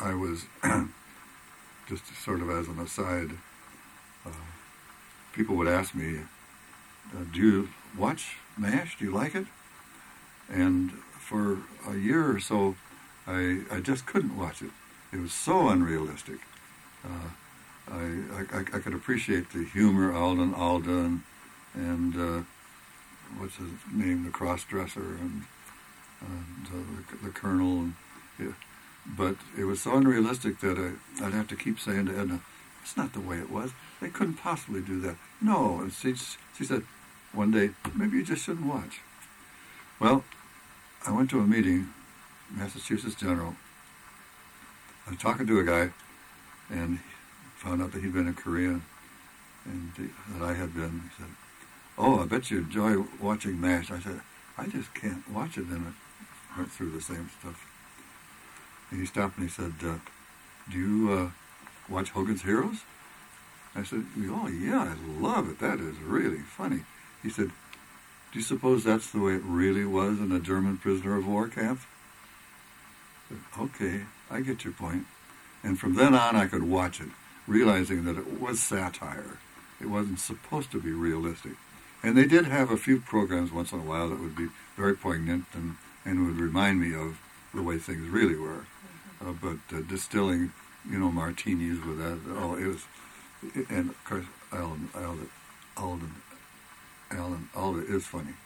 I was, just sort of as an aside, uh, people would ask me, do you watch MASH? Do you like it? And for a year or so, I just couldn't watch it. It was so unrealistic. I could appreciate the humor, Alden, and what's his name, the cross-dresser, and the Colonel. And, yeah. But it was so unrealistic that I'd have to keep saying to Edna, "It's not the way it was. They couldn't possibly do that." No, and she said one day, "Maybe you just shouldn't watch." Well, I went to a meeting, Massachusetts General. I was talking to a guy, and found out that he'd been in Korea, and that I had been. He said, "Oh, I bet you enjoy watching MASH." I said, "I just can't watch it," and I went through the same stuff. And he stopped and he said, "Do you watch Hogan's Heroes?" I said, "Oh, yeah, I love it. That is really funny." He said, "Do you suppose that's the way it really was in a German prisoner of war camp?" I said, "Okay, I get your point." And from then on, I could watch it, realizing that it was satire. It wasn't supposed to be realistic. And they did have a few programs once in a while that would be very poignant and would remind me of the way things really were. But distilling, martinis with that, it was, and of course, Alden is funny.